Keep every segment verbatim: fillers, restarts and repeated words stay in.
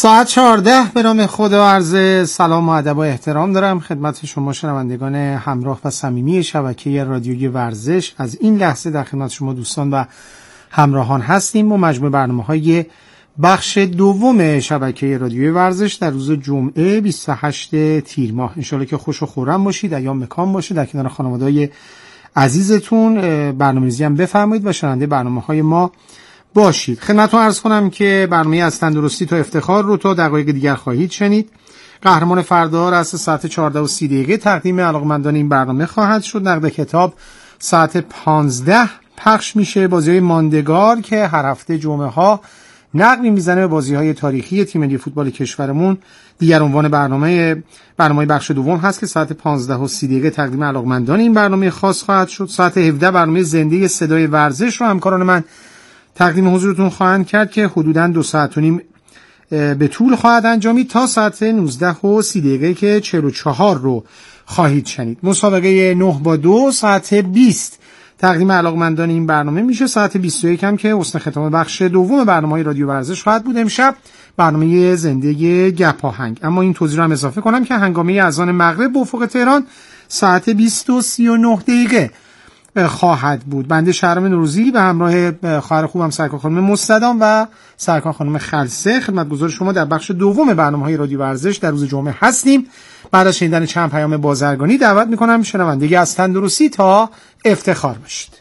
ساعت چهارده به نام خدا عرض سلام و ادب و احترام دارم خدمت شما شنوندگان همراه و صمیمی شبکه رادیویی ورزش. از این لحظه در خدمت شما دوستان و همراهان هستیم با مجموع برنامه‌های بخش دوم شبکه رادیویی ورزش در روز جمعه بیست و هشتم تیر ماه. انشالله که خوش و خرم باشید، ایام مکان باشید، در کنار خانواده‌های عزیزتون برنامه‌ریزی هم بفرمایید و شنونده برنامه‌های ما باشید. خدمتتون عرض کنم که برنامه از تندرستی تا افتخار رو تا دقایق دیگر خواهید شنید. قهرمان فردا را از ساعت چهارده و سی دقیقه تقدیم علاقمندان این برنامه خواهد شد. نقد کتاب ساعت پانزده پخش میشه. بازی‌های ماندگار که هر هفته جمعه ها نقدی میزنه به بازی‌های تاریخی تیم ملی فوتبال کشورمون. دیگر عنوان برنامه برنامه بخش دوم هست که ساعت پانزده و سی دقیقه تقدیم علاقمندان این برنامه خاص خواهد شد. ساعت هفده برنامه زنده صدای ورزش رو همکاران من تقدیم حضورتون خواهند کرد که حدوداً دو ساعت و نیم به طول خواهد انجامید تا ساعت نوزده و سی دقیقه که چهل و چهار رو خواهید شنید. مسابقه نه با دو ساعت بیست تقدیم علاقمندان این برنامه میشه. ساعت بیست و یک هم که حسن ختام بخش دوم برنامه‌های رادیو ورزش خواهد بود. امشب برنامه زنده گپ آهنگ. اما این توضیح رو هم اضافه کنم که هنگامه اذان مغرب به افق تهران ساعت بیست و سی و نه دقیقه خواهد بود. بنده شهرام نوروزی به همراه خواهر خوبم سرکار خانم مستدام و سرکار خانم خلسه خدمتگزار شما در بخش دوم برنامه‌های رادیو ورزش در روز جمعه هستیم. بعد از شنیدن چند پیام بازرگانی دعوت می‌کنم شنوندگی از تندرستی تا افتخار باشید.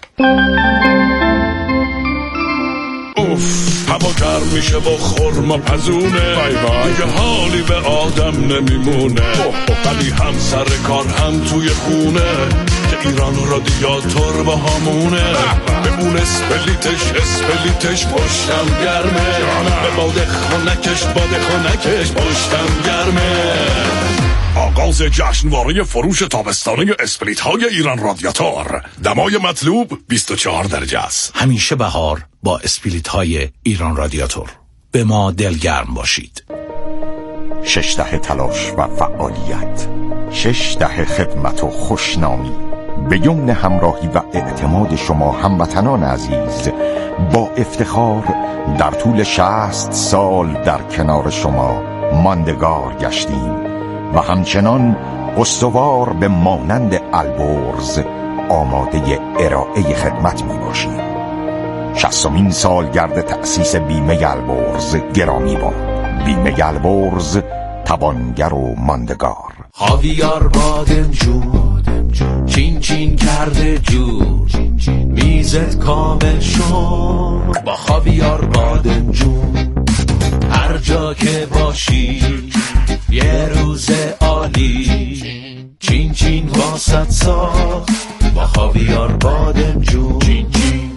اوف هوا گرم میشه با خورما پزونه، دیگه حالی به آدم نمیمونه، ولی هم سر کار هم توی خونه که ایران رادیاتور با همونه. به اون اسپلیتش اسپلیتش پشتم گرمه، به باده خونکش باده خونکش پشتم گرمه. آغاز جشنواره فروش تابستانه اسپلیت های ایران رادیاتور. دمای مطلوب بیست و چهار درجه است. همیشه بهار با اسپلیت های ایران رادیاتور. به ما دلگرم باشید. شش دهه تلاش و فعالیت، شش دهه خدمت و خوشنامی. به یمن همراهی و اعتماد شما هموطنان عزیز با افتخار در طول شصت سال در کنار شما ماندگار گشتیم و همچنان استوار به مانند البرز آماده ارائه خدمت می باشیم. شصتمین سالگرد تأسیس بیمه البرز گرامی باد. بیمه البرز، توانگر و ماندگار. خاویار بادمجون چین چین کرده جور، میزت کامل شد با خاویار بادمجون. هر جا که باشی یه روز عالی، چین چین واسط ساخت با خاویار بادمجون. چین چین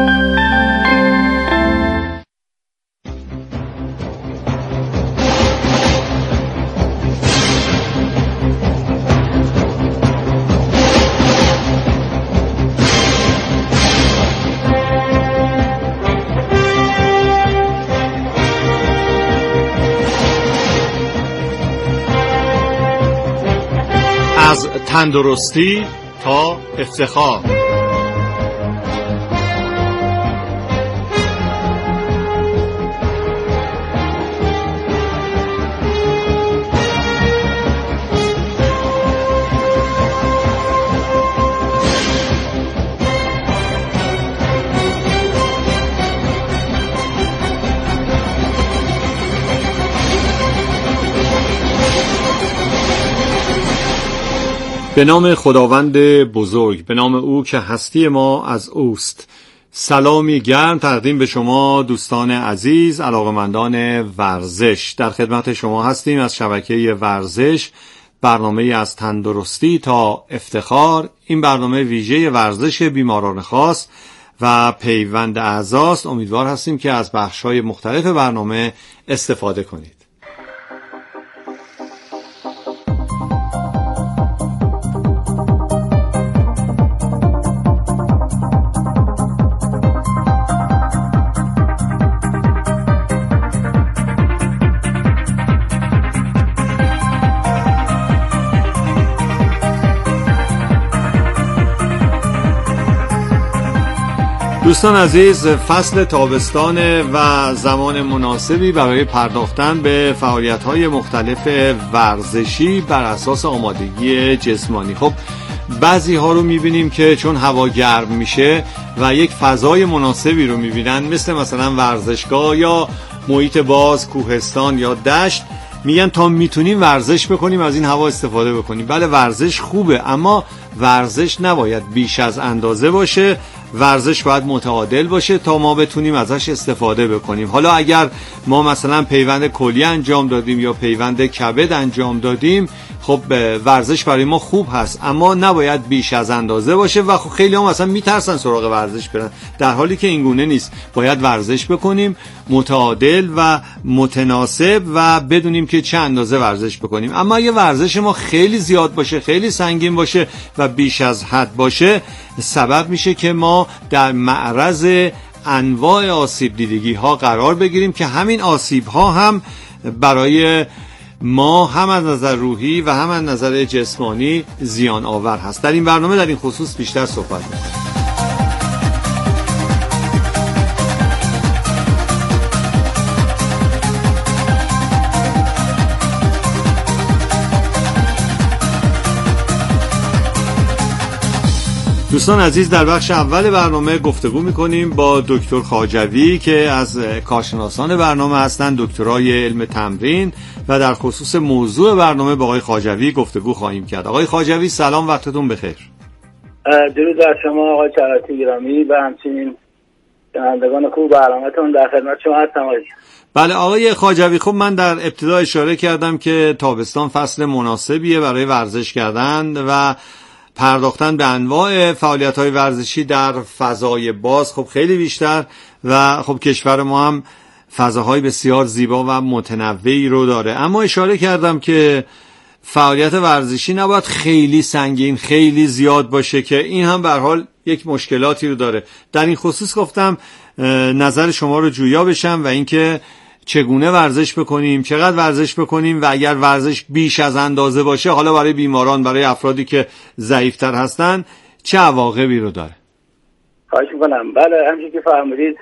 از تندرستی تا افتخار. به نام خداوند بزرگ، به نام او که هستی ما از اوست. سلامی گرم تقدیم به شما دوستان عزیز، علاقمندان ورزش. در خدمت شما هستیم از شبکه ورزش، برنامه از تندرستی تا افتخار. این برنامه ویژه ورزش بیماران خاص و پیوند اعضاست. امیدوار هستیم که از بخش‌های مختلف برنامه استفاده کنید. دوستان عزیز، فصل تابستان و زمان مناسبی برای پرداختن به فعالیت‌های مختلف ورزشی بر اساس آمادگی جسمانی. خب بعضی ها رو میبینیم که چون هوا گرم میشه و یک فضای مناسبی رو میبینن، مثل مثلا ورزشگاه یا محیط باز، کوهستان یا دشت، میگن تا میتونیم ورزش بکنیم از این هوا استفاده بکنیم. بله ورزش خوبه، اما ورزش نباید بیش از اندازه باشه. ورزش باید متعادل باشه تا ما بتونیم ازش استفاده بکنیم. حالا اگر ما مثلا پیوند کلیه انجام دادیم یا پیوند کبد انجام دادیم، خب ورزش برای ما خوب هست، اما نباید بیش از اندازه باشه و خب خیلی هم مثلا میترسن سراغ ورزش برن، در حالی که اینگونه نیست. باید ورزش بکنیم متعادل و متناسب و بدونیم که چه اندازه ورزش بکنیم. اما اگه ورزش ما خیلی زیاد باشه، خیلی سنگین باشه و بیش از حد باشه، سبب میشه که ما در معرض انواع آسیب دیدگی ها قرار بگیریم که همین آسیب ها هم برای ما هم از نظر روحی و هم از نظر جسمانی زیان آور هست. در این برنامه در این خصوص بیشتر صحبت می‌کنیم. دوستان عزیز، در بخش اول برنامه گفتگو میکنیم با دکتر خواجوی که از کارشناسان برنامه هستند، دکترای علم تمرین، و در خصوص موضوع برنامه با آقای خواجوی گفتگو خواهیم کرد. آقای خواجوی سلام، وقتتون بخیر. درود بر شما آقای شراطی گرامی و همچنین شنوندگان خوب برنامه‌تون، در خدمت شما هستم. بله آقای خواجوی، خب من در ابتدا اشاره کردم که تابستان فصل مناسبیه برای ورزش کردن و پرداختن به انواع فعالیت‌های ورزشی در فضای باز، خب خیلی بیشتر، و خب کشور ما هم فضاهای بسیار زیبا و متنوعی رو داره. اما اشاره کردم که فعالیت ورزشی نباید خیلی سنگین، خیلی زیاد باشه که این هم به هر حال یک مشکلاتی رو داره. در این خصوص گفتم نظر شما رو جویا بشم و اینکه چگونه ورزش بکنیم، چقدر ورزش بکنیم و اگر ورزش بیش از اندازه باشه، حالا برای بیماران، برای افرادی که ضعیفتر هستن، چه عواقبی رو داره؟ خواهش میکنم. بله همچنین که فرمودید،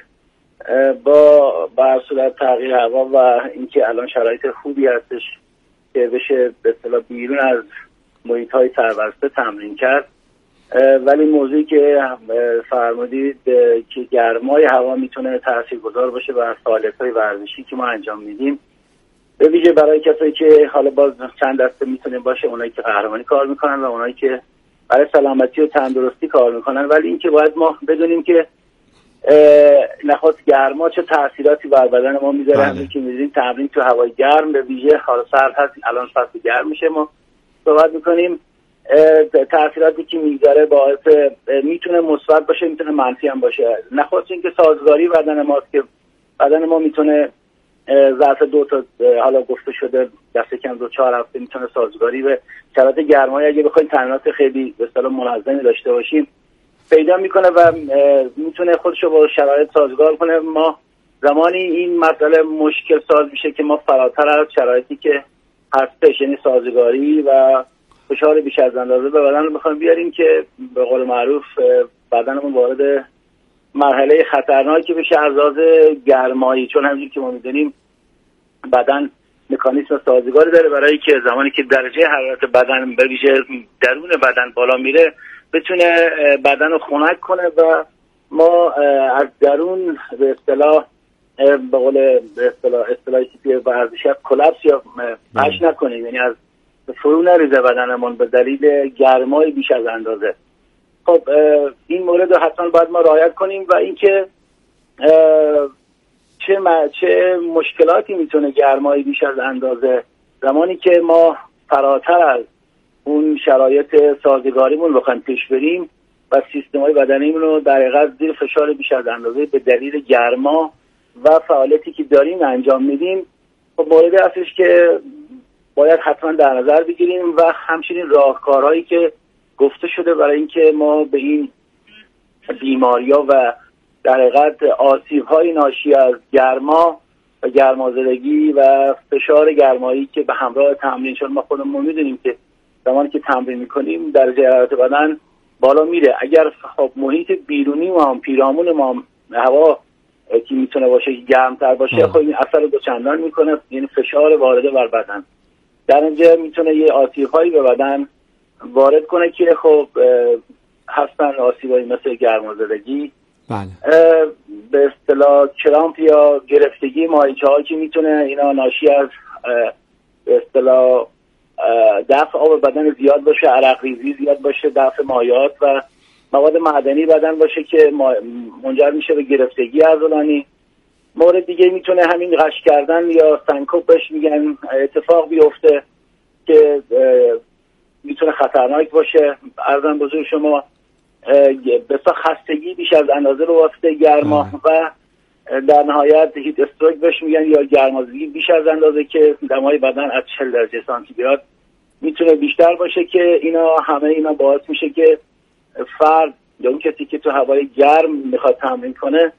با بر صورت تغییر هوا و اینکه الان شرایط خوبی هستش که بشه به اصطلاح بیرون از محیط‌های سربسته تمرین کرد، ولی موضوعی که فرمودید که گرمای هوا میتونه تاثیرگذار باشه بر فعالیت‌های ورزشی که ما انجام میدیم، به ویژه برای کسایی که حالا باز چند دسته میتونه باشه، اونایی که قهرمانی کار میکنن و اونایی که برای سلامتی و تندرستی کار میکنن. ولی اینکه باید ما بدونیم که نخواست گرما چه تاثیراتی بر بدن ما میذاره. همین که می‌دونیم تمرین تو هوای گرم، به ویژه حالا سرد هست، الان فصل گرم میشه، ما صحبت میکنیم، تاثیراتی که میذاره باعث میتونه مثبت باشه، میتونه منفی هم باشه. نخواست اینکه سازگاری بدن ماست که بدن ما میتونه ظرف دو تا حالا گفته شده دست کم دو چهار هفته میتونه سازگاری به شرایط گرمای، اگه بخوایم تمرینات خیلی به اصطلاح منظمی داشته باشیم، پیدا میکنه و میتونه خودشو با شرایط سازگار کنه. ما زمانی این مسئله مشکل ساز میشه که ما فراتر از شرایطی که هستش، یعنی سازگاری و فشار بیش از اندازه به بدن رو بخوایم بیاریم که به قول معروف بدنمون وارد مرحله خطرناکی بشه از لحاظ گرمایی. چون همونجوری که ما میدونیم بدن مکانیزم سازگاری داره برای که زمانی که درجه حرارت بدن به ویژه درون بدن بالا میره، بتونه بدن رو خنک کنه و ما از درون به اصطلاح به قول به اصطلاح اصطلاحی که ورزشی کلاپس یا پش نکنیم، یعنی از فرو نریزه بدنمون به دلیل گرمای بیش از اندازه. خب این مورد رو حتما باید ما رعایت کنیم و اینکه چه چه مشکلاتی میتونه گرمای بیش از اندازه زمانی که ما فراتر از اون شرایط سازگاریمون بخوایم پیش بریم و سیستم‌های بدنیمون رو در حقیقت زیر فشار بیش از اندازه به دلیل گرما و فعالیتی که داریم انجام میدیم. خب موردی هستش که باید حتما در نظر بگیریم و همچنین راهکارهایی که گفته شده برای اینکه ما به این بیماری‌ها و در حقیقت آسیب‌های ناشی از گرما و گرمازدگی و فشار گرمایی که به همراه تمرین، چون ما خودمون می‌دونیم که زمانی که تمرین می‌کنیم درجه حرارت بدن بالا میره. اگر خب محیط بیرونی ما هم پیرامون ما هم هوا که میتونه باشه گرمتر باشه، خب این اثر دوچندان میکنه، یعنی فشار وارده بر بدن در اینجا میتونه یه آسیب‌هایی به بدن وارد کنه که خب هستن آسیب‌هایی مثل گرمازدگی، بله، به اصطلاح کرامپ یا گرفتگی ماهیچه‌ها که میتونه اینا ناشی از به اصطلاح دفع آب بدن زیاد باشه، عرق ریزی زیاد باشه، دفع مایعات و مواد معدنی بدن باشه که منجر میشه به گرفتگی عضلانی. مورد دیگه میتونه همین غش کردن یا سنکوپ بهش میگن اتفاق بیفته که میتونه خطرناک باشه. عرضم بزرگ شما بسیار خستگی بیش از اندازه رو واسطه گرما و در نهایت هیت استروک بهش میگن یا گرمازدگی بیش از اندازه که دمای بدن از چهل درجه سانتیگراد میتونه بیشتر باشه که اینا همه اینا باعث میشه که فرد یا اون کسی که تو هوای گرم میخواد تمرین کنه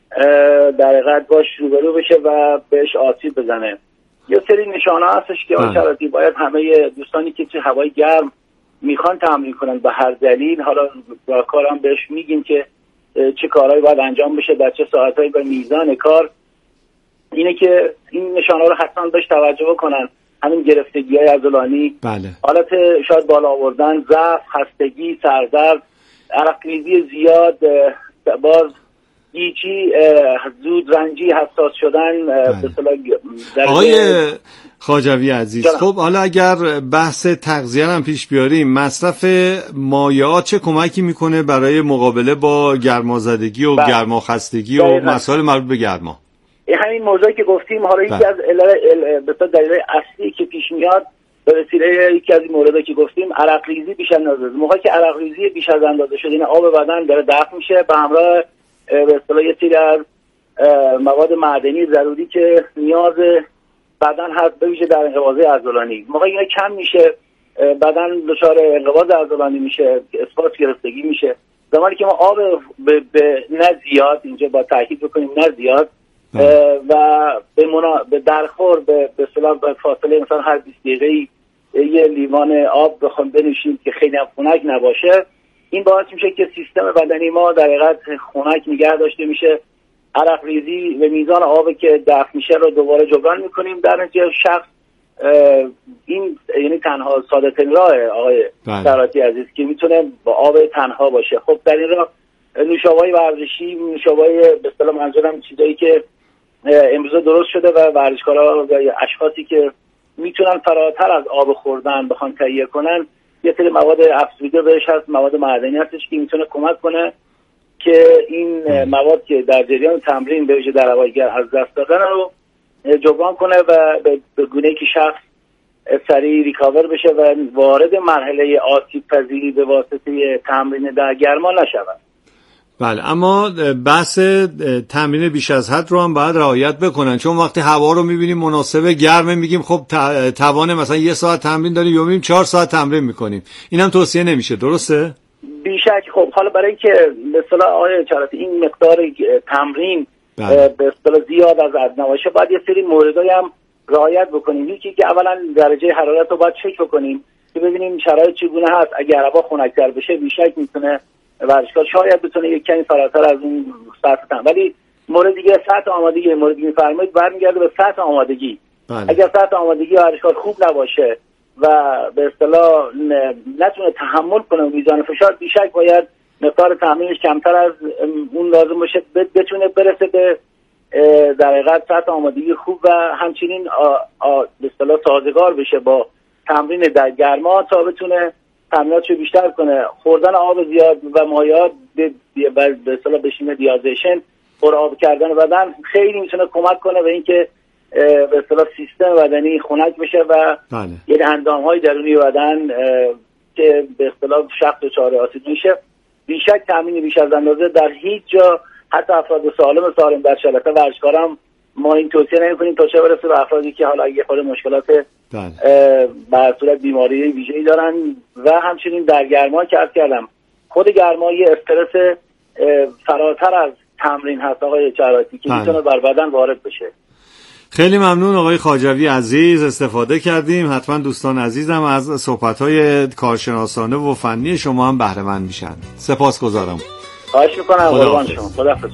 در حقیقت باش روبرو بشه و بهش آسیب بزنه. یه سری نشانه هستش که آشاراتی باید همه دوستانی که تو هوای گرم میخوان تمرین کنن به هر دلیل، حالا با کارم بهش میگیم که چه کارهایی باید انجام بشه در چه ساعتهایی به میزان کار، اینه که این نشانه رو حتما بهش توجه بکنن. همین گرفتگی‌های عضلانی، بله، حالت شاید بالا آوردن، ضعف، خستگی، سردرد، عرق‌ریزی زیاد، باز گیجی، زود رنجی، حساس شدن. بله. آقای خواجوی عزیز، خب حالا اگر بحث تغذیه هم پیش بیاریم، مصرف مایعات چه کمکی میکنه برای مقابله با گرمازدگی و بله. گرماخستگی و مسائل مربوط به گرما؟ همین موضوعی که گفتیم، حالا یکی از دلایل اصلی که پیش میاد به وسیله یکی از این موردایی که گفتیم، عرق ریزی بیش از اندازه. موقعی که عرق ریزی بیش از اندازه شده، این آب بدن داره دفع میشه به همراه به اصطلاح یه سری از مواد معدنی ضروری که نیاز بدن هست، به ویژه در انقباض عضلانی. موقعی اینا کم میشه، بدن دچار انقباض عضلانی میشه، اسپاس گرفتگی میشه. زمانی که ما آب به, به نه زیاد، اینجا با تاکید بکنیم نه زیاد، و به منا... به درخور به به اصطلاح به فاصله مثلا هر بیست دقیقه‌ای یه لیوان آب بخوام بنوشیم که خیلی خنک نباشه، این باعث میشه که سیستم بدنی ما در حقیقت خنک نگه داشته میشه. عرق ریزی و میزان آبی که دفع میشه رو دوباره جبران میکنیم. در نتیجه شخص این یعنی تنها ساده ترین راه آقای سراتی عزیز که میتونه با آب تنها باشه. خب در این راه نوشابه‌های ورزشی، نوشابه‌های به اصطلاح منظورم چیزایی که امروز درست شده و ورزشکارا یا اشخاصی که میتونن فراتر از آب خوردن بخوان تهیه کنن، یه سری مواد افزوده بهش هست، مواد معدنی هستش که میتونه کمک کنه که این مواد که در جریان تمرین به ویژه در هوای گرم از دست دادن رو جبران کنه و به گونه‌ای که شخص سریع ریکاور بشه و وارد مرحله آسیب پذیری به واسطه تمرین در گرما نشود. بله، اما بحث تمرین بیش از حد رو هم باید رعایت بکنن، چون وقتی هوا رو میبینیم مناسب گرمه میگیم خب توان مثلا یه ساعت تمرین داریم یا میبینیم چهار ساعت تمرین میکنیم، اینم توصیه نمیشه، درسته؟ بیشک. خب حالا برای اینکه به اصطلاح آقای چراتی این مقدار تمرین به اصطلاح زیاد از حد نباشه، باید یه سری موردایی هم رعایت بکنیم. یکی که اولا درجه حرارت رو باید چک بکنیم که ببینیم شرایط چگونه هست. اگر هوا خنک‌تر بشه بیشک میتونه ورزشکار شاید بتونه یک کمی فراتر از اون سطح تمرین. ولی مورد دیگه سطح آمادگی، مورد دیگه می‌فرمایید برمیگرده به سطح آمادگی. بله. اگر سطح آمادگی ورزشکار خوب نباشه و به اصطلاح نتونه تحمل کنه میزان فشار، بیشک باید مقدار تمرینش کمتر از اون لازم باشه، بتونه برسه به در حقیقت سطح آمادگی خوب و همچنین به اصطلاح سازگار بشه با تمرین در گرما تا بتونه تمریناتشو بیشتر کنه. خوردن آب زیاد و مایعات به به اصطلاح بشینه دیازیشن، پر آب کردن بدن خیلی میتونه کمک کنه به اینکه به اصطلاح سیستم بدنی خنک بشه و یعنی اندام‌های درونی بدن که به اصطلاح شق دچار آسیب میشه. بیشک تمرین بیش از اندازه در هیچ جا، حتی افراد سالم سالم در شبکه ورزشکارم ما این توصیه نمی‌کنیم تا چه برسه به افرادی که حالا اگه خود مشکلات به صورت بیماری ویژه‌ای دارن. و همچنین در گرما که عرض کردم، خود گرما یه استرس فراتر از تمرین هست آقای چراتی که میتونه بر بدن وارد بشه. خیلی ممنون آقای خواجوی عزیز، استفاده کردیم. حتما دوستان عزیزم از صحبت‌های کارشناسانه و فنی شما هم بهره مند میشن. سپاسگزارم. خواهش میکنم. قربان شما. خداحافظ.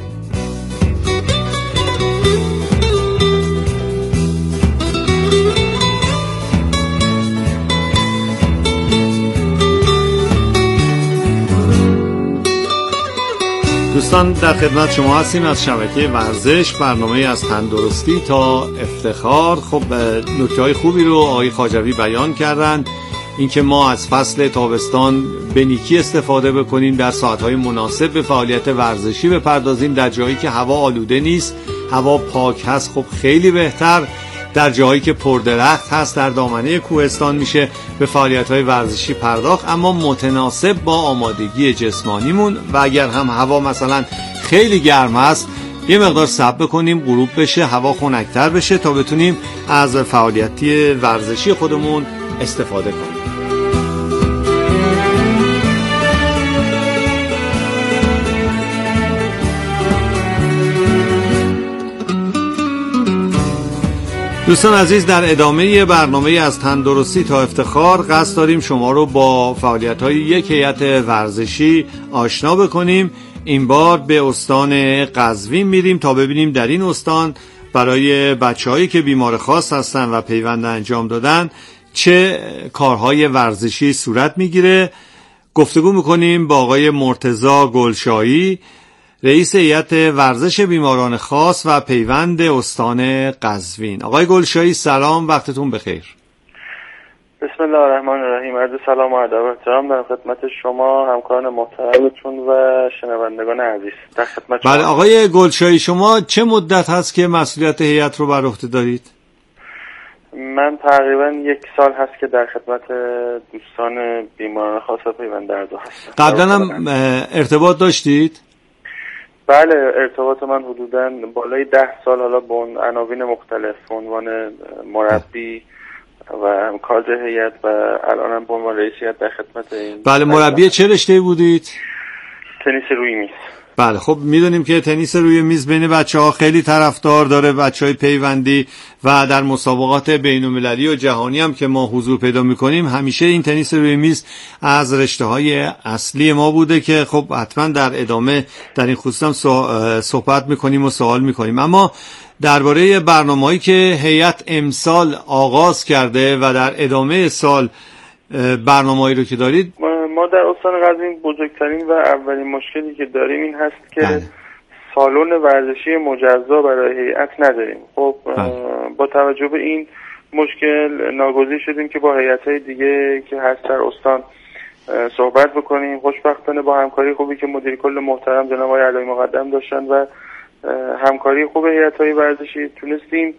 دوستان در خدمت شما هستیم از شبکه ورزش، برنامه از تندرستی تا افتخار. خب نکته‌های خوبی رو آقای خواجوی بیان کردن، اینکه ما از فصل تابستان به نیکی استفاده بکنیم، در ساعت‌های مناسب به فعالیت ورزشی بپردازیم، در جایی که هوا آلوده نیست، هوا پاک هست خب خیلی بهتر، در جایی که پردرخت هست در دامنه کوهستان میشه به فعالیت‌های ورزشی پرداخت، اما متناسب با آمادگی جسمانیمون. و اگر هم هوا مثلا خیلی گرم هست یه مقدار صبر کنیم غروب بشه، هوا خنک‌تر بشه تا بتونیم از فعالیتی ورزشی خودمون استفاده کنیم. دوستان عزیز، در ادامه برنامه از تندرستی تا افتخار قصد داریم شما رو با فعالیت‌های یک هیئت ورزشی آشنا بکنیم. این بار به استان قزوین میریم تا ببینیم در این استان برای بچه‌هایی که بیمار خاص هستن و پیوند انجام دادن چه کارهای ورزشی صورت میگیره. گفتگو میکنیم با آقای مرتضی گلشایی، رئیس هیئت ورزش بیماران خاص و پیوند استان قزوین. آقای گلشایی سلام، وقتتون بخیر. بسم الله الرحمن الرحیم. عرض سلام و ادب و احترام در خدمت شما، همکاران محترمتون و شنوندگان عزیز. در خدمت شما. بله آقای گلشایی، شما چه مدت هست که مسئولیت هیئت رو بر عهده دارید؟ من تقریبا یک سال هست که در خدمت دوستان بیماران خاص و پیوند درد هستم. قبلا هم ارتباط داشتید؟ بله، ارتباط من حدوداً بالای ده سال حالا با عناوین مختلف به عنوان مربی و همکار هیئت و الانم به عنوان رئیس هیئت در خدمت این. بله، مربی چه رشته‌ای بودید؟ تنیس روی میز. بله، خب میدونیم که تنیس روی میز بین بچه‌ها خیلی طرفدار داره، بچه‌های پیوندی، و در مسابقات بین‌المللی و جهانی هم که ما حضور پیدا می‌کنیم همیشه این تنیس روی میز از رشته‌های اصلی ما بوده که خب حتما در ادامه در این خصوص هم صحبت می‌کنیم و سوال می‌کنیم. اما درباره برنامه‌هایی که هیئت امسال آغاز کرده و در ادامه سال برنامه‌ای رو که دارید، ما در استان قزوین بزرگترین و اولین مشکلی که داریم این هست که بله. سالن ورزشی مجزا برای هیئت نداریم. خب بله. با توجه به این مشکل ناگزیر شدیم که با هیئت‌های دیگه که هست در استان صحبت بکنیم. خوشبختانه با همکاری خوبی که مدیر کل محترم جناب آقای علایی مقدم داشتن و همکاری خوب هیئت‌های ورزشی تونستیم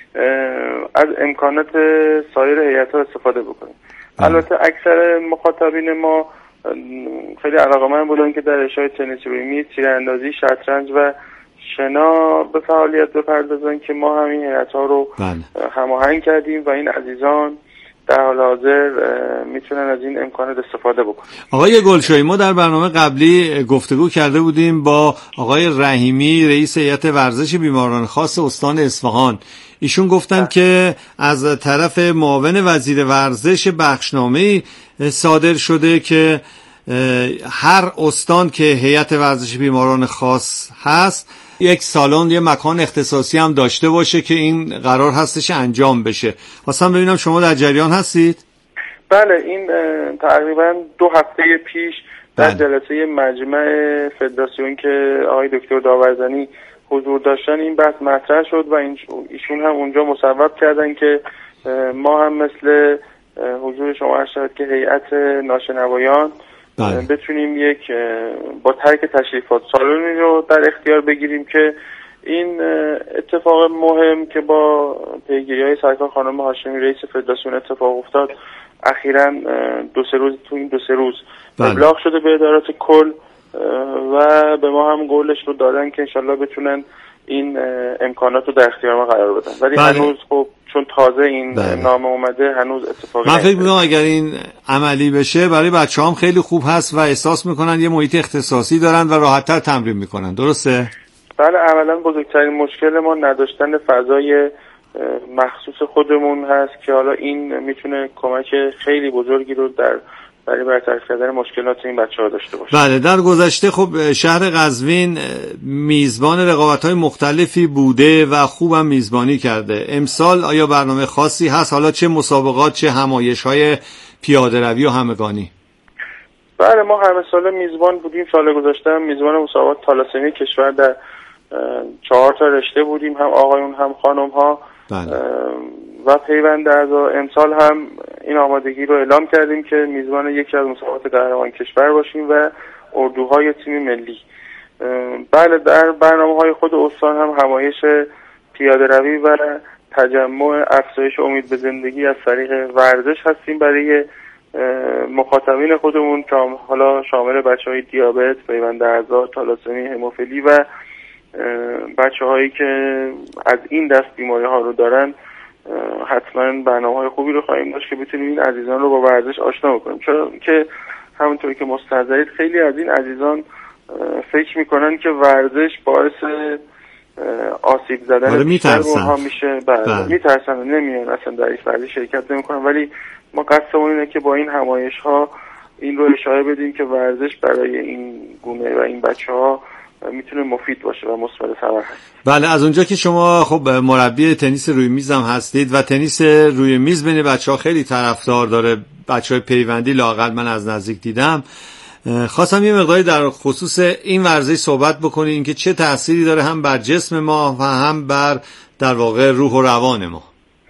از امکانات سایر هیئت‌ها استفاده بکنیم. البته اکثر مخاطبین ما خیلی علاقه‌مند بودن که در رشته‌های تنیس روی میز، تیراندازی، شطرنج و شنا به فعالیت بپردازن که ما همین هیئت‌ها رو هماهنگ کردیم و این عزیزان در حال حاضر میتونن از این امکانات استفاده بکنن. آقای گلشایی، ما در برنامه قبلی گفتگو کرده بودیم با آقای رحیمی، رئیس هیئت ورزش بیماران خاص استان اصفهان. ایشون گفتن که از طرف معاون وزیر ورزش بخشنامه‌ای صادر شده که هر استان که هیئت ورزش بیماران خاص هست یک سالن، یه مکان اختصاصی هم داشته باشه که این قرار هستش انجام بشه. خواستم ببینم شما در جریان هستید؟ بله، این تقریبا دو هفته پیش در جلسه مجمع فدراسیون که آقای دکتر داورزنی حضور داشتن این بحث مطرح شد و ایشون هم اونجا مصوب کردن که ما هم مثل حضور شما عرض شد که هیئت ناشنوایان بله. بتونیم یک با ترک تشریفات سالونی رو در اختیار بگیریم که این اتفاق مهم که با پیگیری‌های سرکار خانم هاشمی رئیس فدراسیون اتفاق افتاد اخیراً دو سه روز تو این دو سه روز ابلاغ شده به ادارات کل و به ما هم قولش رو دادن که انشالله بتونن این امکانات رو در اختیار ما قرار بدن، ولی بله. هنوز خب چون تازه این بله. نامه اومده هنوز اتفاقی من فکر می‌کنم اگر این عملی بشه برای بچه‌هام خیلی خوب هست و احساس میکنن یه محیط اختصاصی دارن و راحت‌تر تمرین میکنن. درسته؟ بله، اولا بزرگترین مشکل ما نداشتن فضای مخصوص خودمون هست که حالا این میتونه کمک خیلی بزرگی رو در برای برطرف کردن مشکلات این بچه‌ها داشته باشه. بله، در گذشته خب شهر قزوین میزبان رقابت‌های مختلفی بوده و خوبم میزبانی کرده. امسال آیا برنامه خاصی هست، حالا چه مسابقات چه همایش‌های پیاده‌روی و همگانی؟ بله، ما هر سال میزبان بودیم. سال گذشته هم میزبان مسابقات تالاسمی کشور در چهار تا رشته بودیم، هم آقایون هم خانم‌ها. بله. و پیوند اعضا امسال هم این آمادگی رو اعلام کردیم که میزبان یکی از مسابقات قهرمان کشور باشیم و اردوهای تیم ملی. بله، در برنامه‌های خود استان هم همایش پیاده‌روی و تجمع افزایش امید به زندگی از طریق ورزش هستیم برای مخاطبین خودمون که حالا شامل بچه‌های دیابت، پیوند اعضا، تالاسمی، هموفیلی و بچه‌هایی که از این دست بیماری‌ها رو دارن. حتما برنامه‌های خوبی رو خواهیم داشت که بتونیم این عزیزان رو با ورزش آشنا بکنیم، چون که همونطوری که مستحضرید خیلی از این عزیزان فکر میکنن که ورزش باعث آسیب زدن بیشتر اونها میشه. بله، میترسن و نمیان اصلا در این ورزش شرکت نمیکنن. ولی ما قصدمون اینه که با این همایش‌ها این رو اشاره بدیم که ورزش برای این گونه و این بچه‌ها میتونه مفید باشه و مثمر ثمر هست. بله، از اونجا که شما خب مربی تنیس روی میز هم هستید و تنیس روی میز بین بچه‌ها خیلی طرفدار داره، بچه‌های پیوندی لااقل من از نزدیک دیدم، خواستم یه مقداری در خصوص این ورزش صحبت بکنید، اینکه چه تأثیری داره هم بر جسم ما و هم بر در واقع روح و روان ما.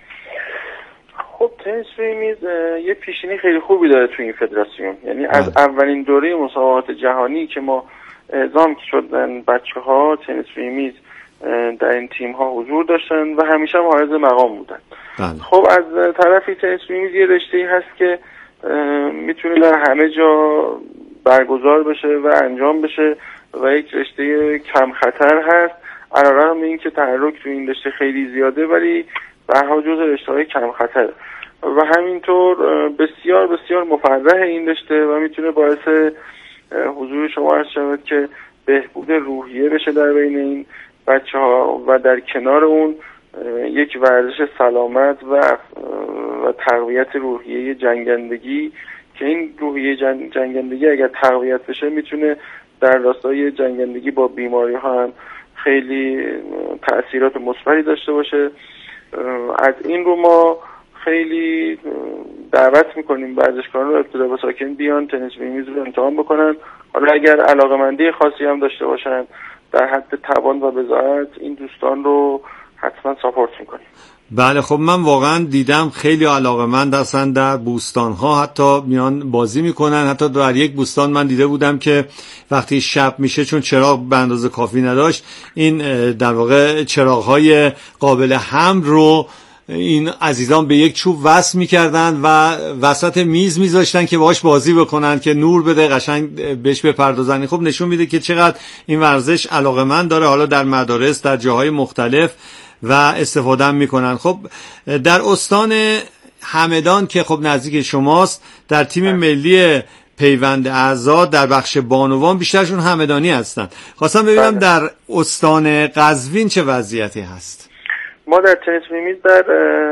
خب تنیس روی میز یه پیشینی خیلی خوبی داره تو این فدراسیون، یعنی از بله. اولین دوره مسابقات جهانی که ما اعزام شدن بچه‌ها تنیس روی میز در این تیم‌ها حضور داشتن و همیشه هم حائز مقام بودن. بله. خب از طرفی تنیس روی میز یه رشته‌ای هست که میتونه در همه جا برگزار بشه و انجام بشه و یک رشته کم خطر هست، علیرغم اینکه تحرک تو این رشته خیلی زیاده ولی به هر حال جزو رشته‌های کم خطر و همینطور بسیار بسیار مفرح این رشته و میتونه باعث حضور شما عرض شود که بهبود روحیه بشه در بین این بچه‌ها و در کنار اون یک ورزش سلامت و و تقویت روحیه جنگندگی که این روحیه جنگندگی اگر تقویت بشه میتونه در راستای جنگندگی با بیماری ها هم خیلی تأثیرات مثبتی داشته باشه. از این رو ما خیلی دعوت میکنیم ورزشکاران رو ابتدا با ساکن بیان تنیس روی میز رو امتحان بکنن. حالا اگر علاقه‌مندی خاصی هم داشته باشن در حد توان و بضاعت این دوستان رو حتما ساپورت میکنیم. بله، خب من واقعا دیدم خیلی علاقه‌مند هستن در بوستان‌ها، حتی میان بازی میکنن. حتی در یک بوستان من دیده بودم که وقتی شب میشه چون چراغ به اندازه کافی نداشت، این در واقع چراغ‌های قابل حمل رو این عزیزان به یک چوب وصل میکردن و وسط میز میذاشتن که باهاش بازی بکنن که نور بده، قشنگ بهش بپردازن. خب نشون میده که چقدر این ورزش علاقه‌مند داره، حالا در مدارس در جاهای مختلف و استفاده هم میکنن. خب در استان همدان که خب نزدیک شماست، در تیم ملی پیوند اعضا در بخش بانوان بیشترشون همدانی هستن. خواستم ببینم در استان قزوین چه وضعیتی هست. ما در تنیس روی میز در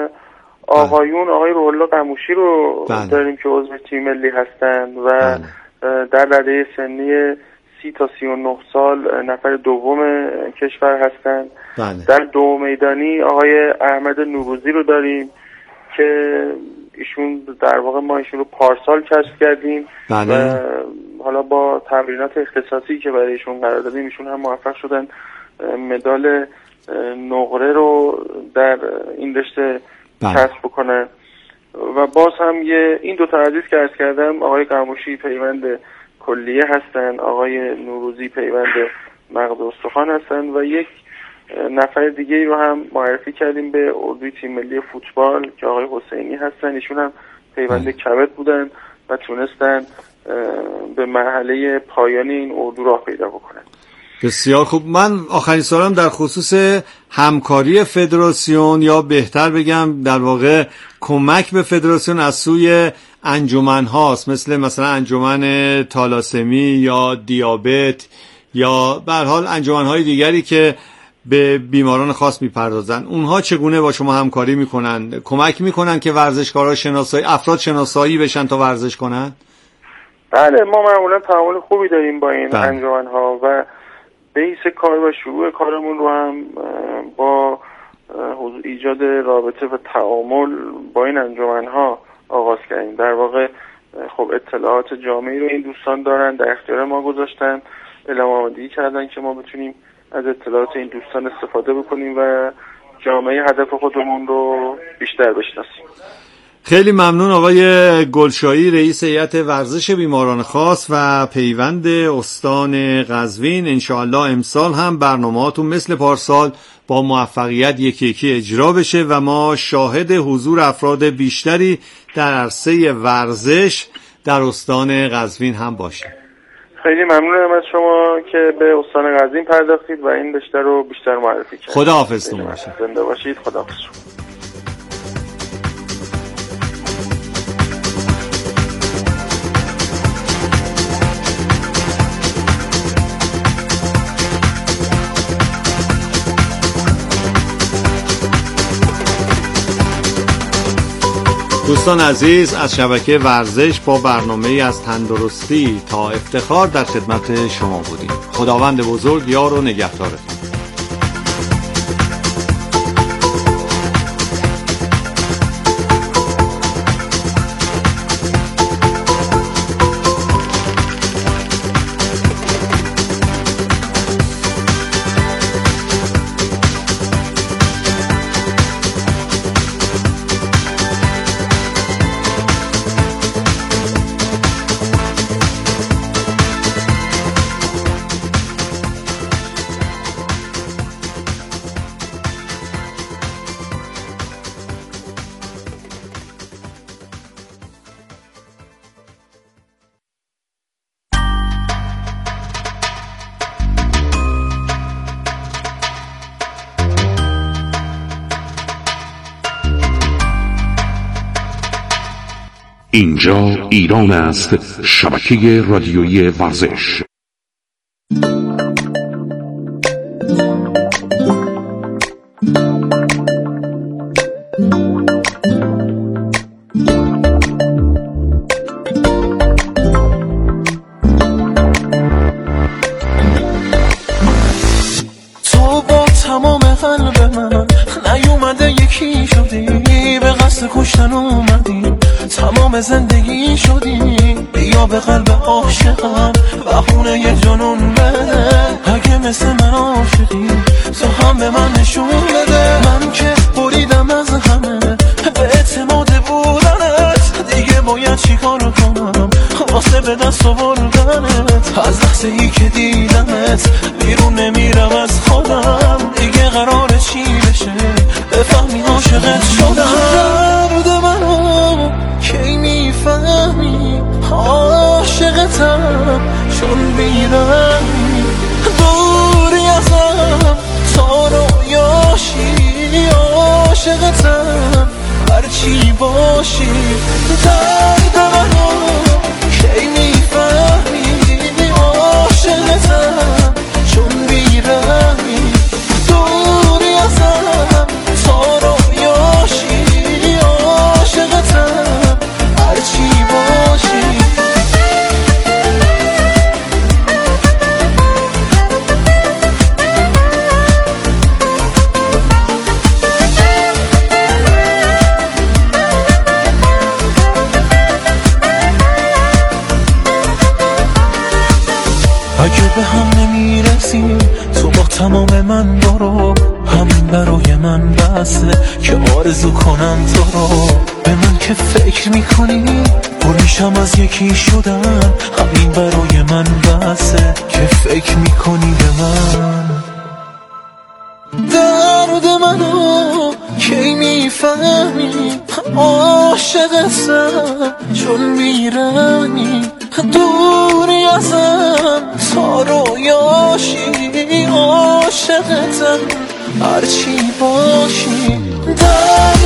آقایون آقای روح الله قموشی رو بله. داریم که عضو تیم ملی هستن و بله. در رده سنی سی تا سی و نه سال نفر دوم کشور هستن. بله. در دو میدانی آقای احمد نوروزی رو داریم که ایشون در واقع ما ایشون رو پارسال کشف کردیم. بله. و حالا با تمرینات اختصاصی که برای ایشون قرار دادیم ایشون هم موفق شدن مدال نقره رو در این رشته کسب بکنن. و باز هم یه این دو تا عزیز که عرض کردم آقای قموشی پیوند کلیه هستن، آقای نوروزی پیوند مغز استخوان هستن و یک نفر دیگه رو هم معرفی کردیم به اردوی تیم ملی فوتبال که آقای حسینی هستن. ایشون هم پیوند کبد بودن و تونستن به مرحله پایانی این اردو راه پیدا بکنن. بسیار خوب. من آخرین سوالم در خصوص همکاری فدراسیون یا بهتر بگم در واقع کمک به فدراسیون از سوی انجمن هاست، مثل مثلا انجمن تالاسمی یا دیابت یا به هر حال انجمن‌های دیگری که به بیماران خاص میپردازن، اونها چگونه با شما همکاری میکنن؟ کمک میکنن که ورزشکارا شناسایی افراد شناسایی بشن تا ورزش کنن؟ بله، ما معمولا تعامل خوبی داریم با این بله. انجمن‌ها و بیس کار و شروع کارمون رو هم با ایجاد رابطه و تعامل با این انجمن‌ها آغاز کردیم. در واقع خب اطلاعات جامعی رو این دوستان دارن، در اختیار ما گذاشتن، اعلام آمادگی کردن که ما بتونیم از اطلاعات این دوستان استفاده بکنیم و جامعه هدف خودمون رو بیشتر بشناسیم. خیلی ممنون آقای گلشایی، رئیس هیئت ورزش بیماران خاص و پیوند استان قزوین. انشاءالله امسال هم برنامه‌هاتون مثل پارسال با موفقیت یکی یکی اجرا بشه و ما شاهد حضور افراد بیشتری در عرصه ورزش در استان قزوین هم باشیم. خیلی ممنونم از شما که به استان قزوین پرداختید و این رشته رو بیشتر معرفی کردید. خداحافظتون باشید. زنده باشید. خداحافظ. دوستان عزیز، از شبکه ورزش با برنامه از تندرستی تا افتخار در خدمت شما بودیم. خداوند بزرگ یار و نگهدارتون. اینجا ایران است، شبکه رادیویی ورزش. تو با تمام قلب من نیومده یکی شدی، به قصد کشتن اومدی، تمام زندگی شدی، بیا به قلب عاشقم بهونه یه جنون بده. اگه مثل من عاشقی تو هم به من نشون بده. من که بریدم از همه به اعتماد بودنت، دیگه باید چی کار کنم واسه به دست آوردنت. از لحظه ای که دیدمت بیرون نمیرم از خودم، دیگه قراره چی بشه بفهمی عاشقت شدم. درد منو کی میفهمی عاشقتم، چون بیرمی دوری ازم تا رویاشی، عاشقتم هرچی باشی. درد منو کی میفهمی عاشقتم، چون بیرمی دوری ازم تا رویاشی، عاشقتم هرچی باشی. اگه به هم نمیرسیم تو با تمام من برو، همین برای من بسه که آرزو کنم تو رو. به من که فکر میکنی پرمیشم از یکی شدن، همین برای من بسه که فکر میکنی به من. درد منو کی میفهمی عاشقتم، چون میرمی دوری ازم تا رویاشی، عاشقتم هرچی باشی. درد